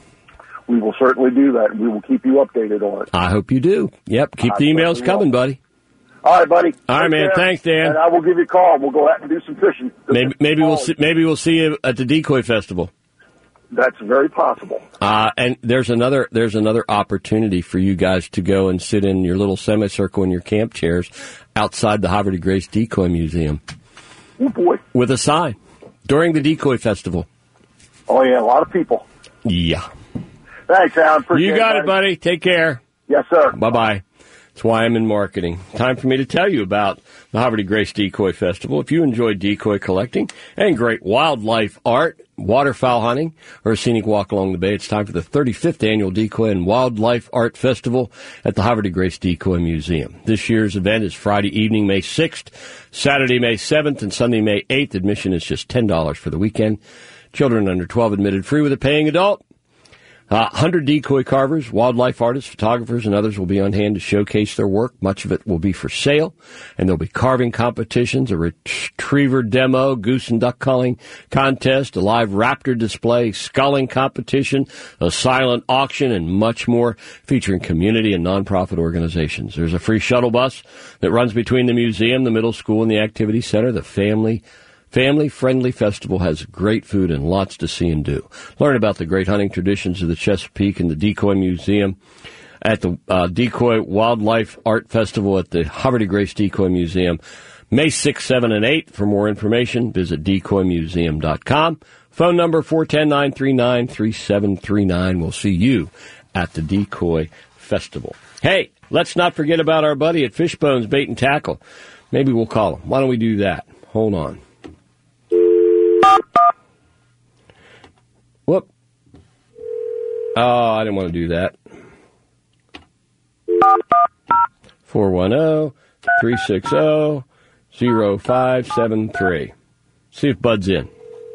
We will certainly do that, and we will keep you updated on it. I hope you do. Yep, keep I the emails coming, will. buddy. All right, buddy. All right, Take man. care. Thanks, Dan. And I will give you a call. We'll go out and do some fishing. Maybe, maybe we'll see, maybe we'll see you at the Decoy Festival. That's very possible. Uh, and there's another there's another opportunity for you guys to go and sit in your little semicircle in your camp chairs outside the Havre de Grace Decoy Museum. Oh, boy. With a sign during the Decoy Festival. Oh, yeah, a lot of people. Yeah. Thanks, Alan. Appreciate you got it, it, buddy. Take care. Yes, sir. Bye-bye. That's why I'm in marketing. Time for me to tell you about the Havre de Grace Decoy Festival. If you enjoy decoy collecting and great wildlife art, waterfowl hunting, or a scenic walk along the bay, it's time for the thirty-fifth Annual Decoy and Wildlife Art Festival at the Havre de Grace Decoy Museum. This year's event is Friday evening, May sixth, Saturday, May seventh, and Sunday, May eighth. Admission is just ten dollars for the weekend. Children under twelve admitted free with a paying adult. Uh, one hundred decoy carvers, wildlife artists, photographers, and others will be on hand to showcase their work. Much of it will be for sale, and there'll be carving competitions, a retriever demo, goose and duck culling contest, a live raptor display, sculling competition, a silent auction, and much more, featuring community and nonprofit organizations. There's a free shuttle bus that runs between the museum, the middle school, and the activity center. The family Family-friendly festival has great food and lots to see and do. Learn about the great hunting traditions of the Chesapeake and the Decoy Museum at the uh, Decoy Wildlife Art Festival at the Havre de Grace Decoy Museum, May sixth, seventh, and eighth. For more information, visit decoy museum dot com. Phone number four one zero, nine three nine, three seven three nine. We'll see you at the Decoy Festival. Hey, let's not forget about our buddy at Fishbones Bait and Tackle. Maybe we'll call him. Why don't we do that? Hold on. Whoop. Oh, I didn't want to do that. four one zero, three six zero, zero five seven three. See if Bud's in.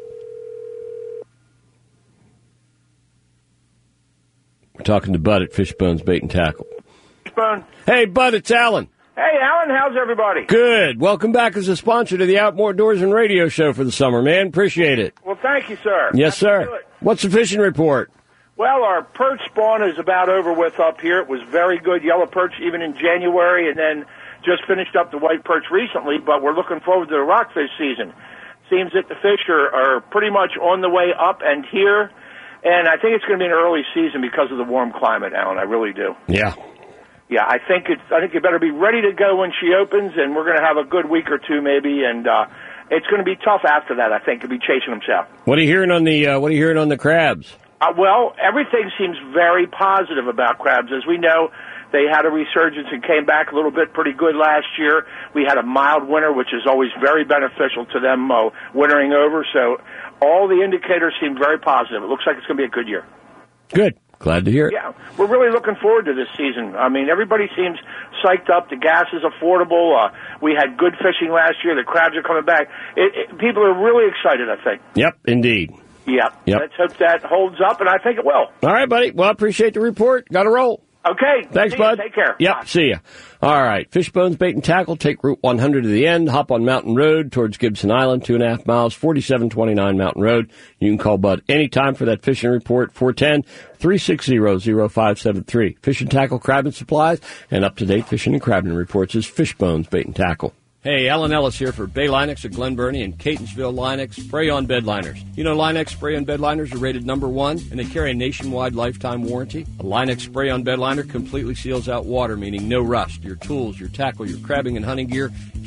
We're talking to Bud at Fishbones Bait and Tackle. Fishbone. Hey, Bud, it's Alan. Hey, Alan, how's everybody? Good. Welcome back as a sponsor to the Outdoors and Radio Show for the summer, man. Appreciate it. Well, thank you, sir. Yes, sir. What's the fishing report? Well, our perch spawn is about over with up here. It was very good yellow perch even in January, and then just finished up the white perch recently, but we're looking forward to the rockfish season. Seems that the fish are, are pretty much on the way up and here, and I think it's going to be an early season because of the warm climate, Alan. I really do. Yeah. Yeah, I think it's. I think you better be ready to go when she opens, and we're going to have a good week or two maybe, and uh, it's going to be tough after that. I think to be chasing them south. What are you hearing on the uh, What are you hearing on the crabs? Uh, well, everything seems very positive about crabs. As we know, they had a resurgence and came back a little bit pretty good last year. We had a mild winter, which is always very beneficial to them uh, wintering over. So all the indicators seem very positive. It looks like it's going to be a good year. Good. Glad to hear it. Yeah, we're really looking forward to this season. I mean, everybody seems psyched up. The gas is affordable. Uh, we had good fishing last year. The crabs are coming back. It, it, people are really excited, I think. Yep, indeed. Yeah. Yep. Let's hope that holds up, and I think it will. All right, buddy. Well, I appreciate the report. Got to roll. Okay. Thanks, see bud. You. Take care. Yep, Bye. see ya. All right, Fishbones Bait and Tackle, take Route one hundred to the end, hop on Mountain Road towards Gibson Island, two and a half miles, forty-seven twenty-nine Mountain Road. You can call Bud anytime for that fishing report, four one zero, three six zero, zero five seven three. Fish and Tackle Crabbing Supplies and up-to-date fishing and crabbing reports is Fishbones Bait and Tackle. Hey, Alan Ellis here for Bay Linux of Glen Burnie and Catonsville Linux Spray-On Bed Liners. You know Linux Spray-On Bed Liners are rated number one, and they carry a nationwide lifetime warranty. A Linux Spray-On Bed Liner completely seals out water, meaning no rust. Your tools, your tackle, your crabbing and hunting gear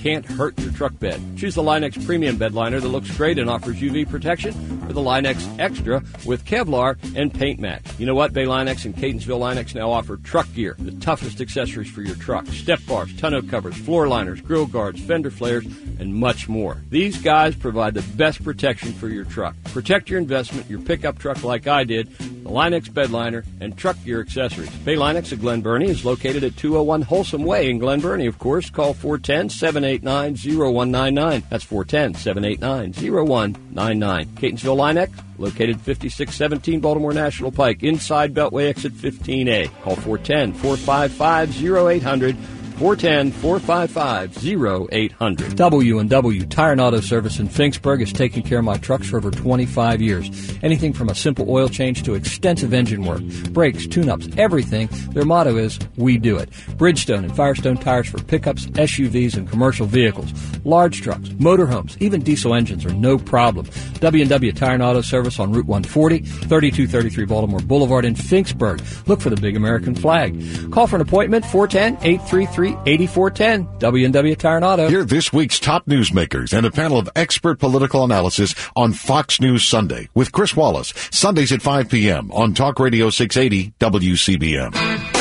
can't hurt your truck bed. Choose the Line-X Premium Bed Liner that looks great and offers U V protection, or the Line-X Extra with Kevlar and Paint Match. You know what? Bay Line-X and Catonsville Line-X now offer truck gear, the toughest accessories for your truck. Step bars, tonneau covers, floor liners, grill guards, fender flares, and much more. These guys provide the best protection for your truck. Protect your investment, your pickup truck like I did, the Line-X Bed Liner, and truck gear accessories. Bay Line-X of Glen Burnie is located at two oh one Wholesome Way in Glen Burnie, of course. Call four one zero, seven eight nine, zero one nine nine. That's four one zero, seven eight nine, zero one nine nine. Catonsville Line-X, located fifty-six seventeen Baltimore National Pike, inside Beltway exit fifteen A. Call four one zero, four five five, zero eight hundred. four one zero, four five five, zero eight hundred. W and W Tire and Auto Service in Finksburg has taken care of my trucks for over twenty-five years. Anything from a simple oil change to extensive engine work, brakes, tune-ups, everything. Their motto is, we do it. Bridgestone and Firestone tires for pickups, S U Vs, and commercial vehicles. Large trucks, motorhomes, even diesel engines are no problem. W and W Tire and Auto Service on Route one forty, thirty-two thirty-three Baltimore Boulevard in Finksburg. Look for the big American flag. Call for an appointment, four one zero, eight three three, eight four one zero. W and W Tire and Auto. Hear this week's top newsmakers and a panel of expert political analysis on Fox News Sunday with Chris Wallace, Sundays at five p.m. on Talk Radio six eighty W C B M.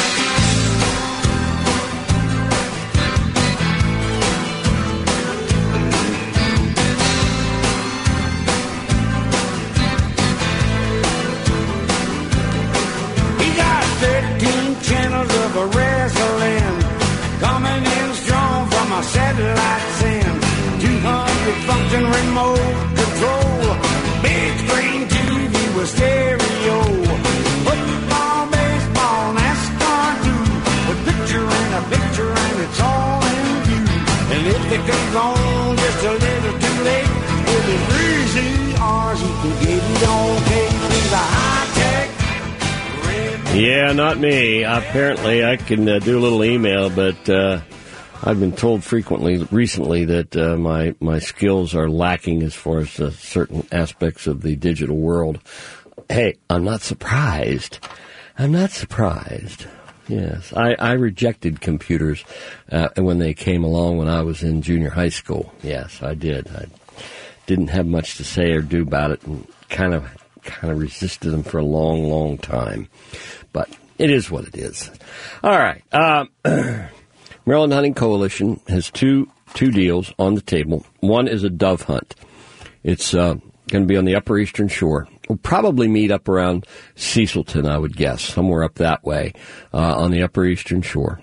Yeah, not me. Apparently, I can uh, do a little email, but uh, I've been told frequently recently that uh, my my skills are lacking as far as uh, certain aspects of the digital world. Hey, I'm not surprised. I'm not surprised. Yes, I, I rejected computers uh, when they came along when I was in junior high school. Yes, I did. I didn't have much to say or do about it, and kind of kind of resisted them for a long, long time. But it is what it is. All right. Um, Maryland Hunting Coalition has two two deals on the table. One is a dove hunt. It's uh, going to be on the Upper Eastern Shore. We'll probably meet up around Cecilton, I would guess, somewhere up that way uh, on the Upper Eastern Shore.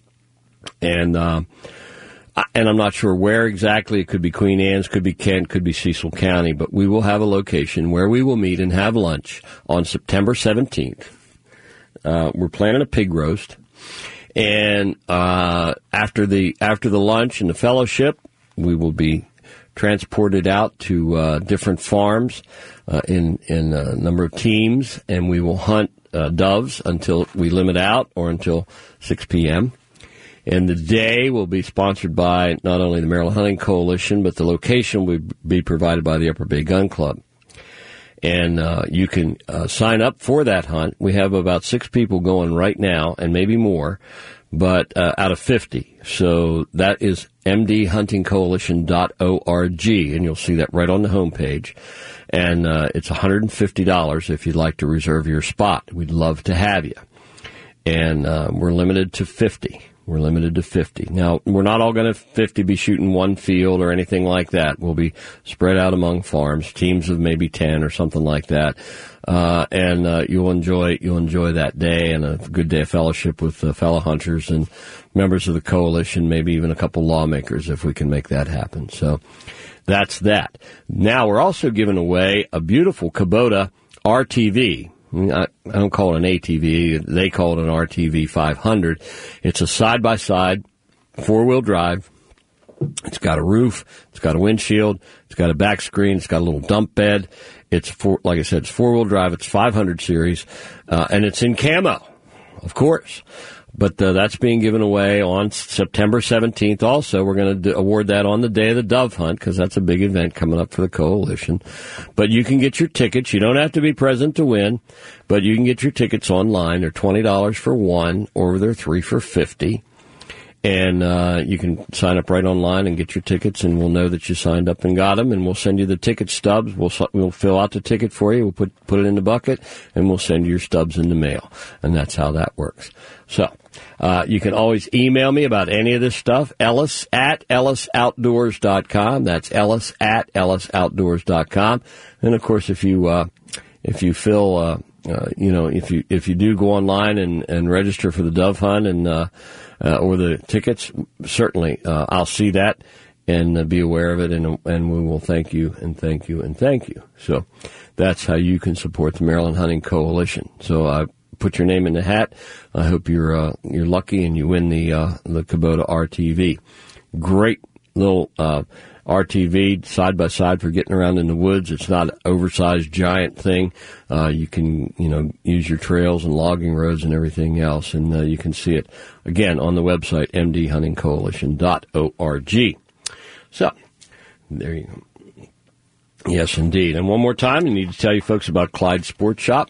And uh, and I'm not sure where exactly. It could be Queen Anne's, could be Kent, could be Cecil County. But we will have a location where we will meet and have lunch on September seventeenth. Uh, we're planning a pig roast, and uh, after the after the lunch and the fellowship, we will be transported out to uh, different farms uh, in in a number of teams, and we will hunt uh, doves until we limit out, or until six p.m. And the day will be sponsored by not only the Maryland Hunting Coalition, but the location will be provided by the Upper Bay Gun Club. And uh, you can uh, sign up for that hunt. We have about six people going right now, and maybe more, but uh, out of fifty. So that is m d hunting coalition dot org, and you'll see that right on the homepage. And uh, it's one hundred fifty dollars if you'd like to reserve your spot. We'd love to have you. And uh, we're limited to fifty. We're limited to fifty. Now, we're not all going to fifty be shooting one field or anything like that. We'll be spread out among farms, teams of maybe ten or something like that. Uh, and uh, you'll enjoy you'll enjoy that day and a good day of fellowship with uh, fellow hunters and members of the coalition, maybe even a couple lawmakers if we can make that happen. So that's that. Now, we're also giving away a beautiful Kubota R T V. I don't call it an A T V. They call it an R T V five hundred. It's a side-by-side, four-wheel drive. It's got a roof. It's got a windshield. It's got a back screen. It's got a little dump bed. It's, four, like I said, it's four-wheel drive. It's five hundred series, uh, and it's in camo, of course. But uh, that's being given away on September seventeenth also. We're going to d- award that on the day of the dove hunt because that's a big event coming up for the coalition. But you can get your tickets. You don't have to be present to win, but you can get your tickets online. They're twenty dollars for one, or they're three for fifty dollars. And uh, you can sign up right online and get your tickets, and we'll know that you signed up and got them, and we'll send you the ticket stubs. We'll we'll fill out the ticket for you. We'll put put it in the bucket, and we'll send you your stubs in the mail. And that's how that works. So uh, you can always email me about any of this stuff, Ellis at ellis outdoors dot com. That's Ellis at ellis outdoors dot com. And, of course, if you uh, if you feel uh, uh, you know if you if you do go online and, and register for the dove hunt and uh, uh, or the tickets, certainly uh, I'll see that and uh, be aware of it, and and we will thank you and thank you and thank you. So that's how you can support the Maryland Hunting Coalition. So I. Uh, Put your name in the hat. I hope you're uh, you're lucky and you win the uh, the Kubota R T V. Great little uh, R T V side by side for getting around in the woods. It's not an oversized giant thing. Uh, you can you know use your trails and logging roads and everything else, and uh, you can see it again on the website m d hunting coalition dot org. So there you go. Yes, indeed. And one more time, I need to tell you folks about Clyde Sports Shop.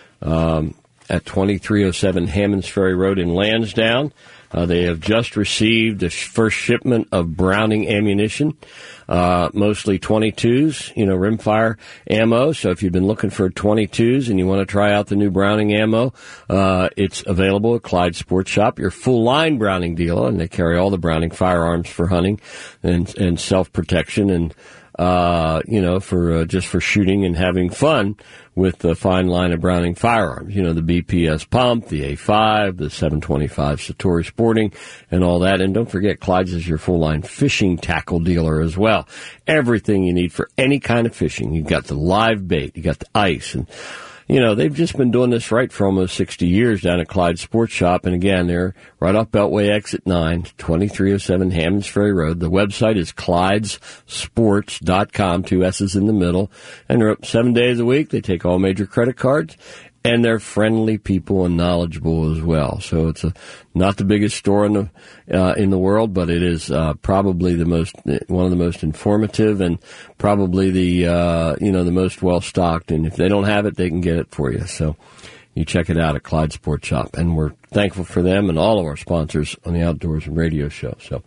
Um, at twenty-three oh seven Hammonds Ferry Road in Lansdowne. Uh, they have just received the first shipment of Browning ammunition, uh, mostly twenty-twos, you know, rimfire ammo. So if you've been looking for twenty-twos and you want to try out the new Browning ammo, uh, it's available at Clyde Sports Shop, your full-line Browning dealer, and they carry all the Browning firearms for hunting and, and self-protection and, uh, you know, for uh, just for shooting and having fun with the fine line of Browning firearms. You know, the B P S pump, the A five, the seven twenty-five Satori Sporting, and all that. And don't forget, Clyde's is your full-line fishing tackle dealer as well. Everything you need for any kind of fishing. You've got the live bait, you got the ice, and you know, they've just been doing this right for almost sixty years down at Clyde Sports Shop. And again, they're right off Beltway Exit nine, twenty-three oh seven Hammonds Ferry Road. The website is clydes sports dot com, two S's in the middle. And they're up seven days a week. They take all major credit cards. And they're friendly people and knowledgeable as well. So it's a, not the biggest store in the uh, in the world, but it is uh, probably the most one of the most informative and probably the uh, you know the most well stocked. And if they don't have it, they can get it for you. So you check it out at Clyde Sports Shop, and we're thankful for them and all of our sponsors on the Outdoors and Radio Show. So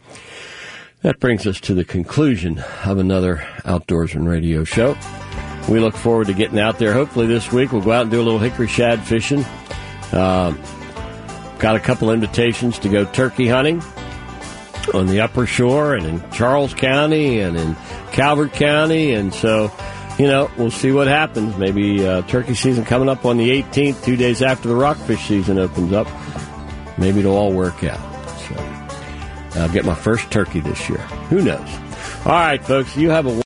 that brings us to the conclusion of another Outdoors and Radio Show. We look forward to getting out there. Hopefully this week we'll go out and do a little hickory shad fishing. Uh, got a couple invitations to go turkey hunting on the Upper Shore and in Charles County and in Calvert County. And so, you know, we'll see what happens. Maybe uh, turkey season coming up on the eighteenth, two days after the rockfish season opens up. Maybe it'll all work out. So I'll get my first turkey this year. Who knows? All right, folks, you have a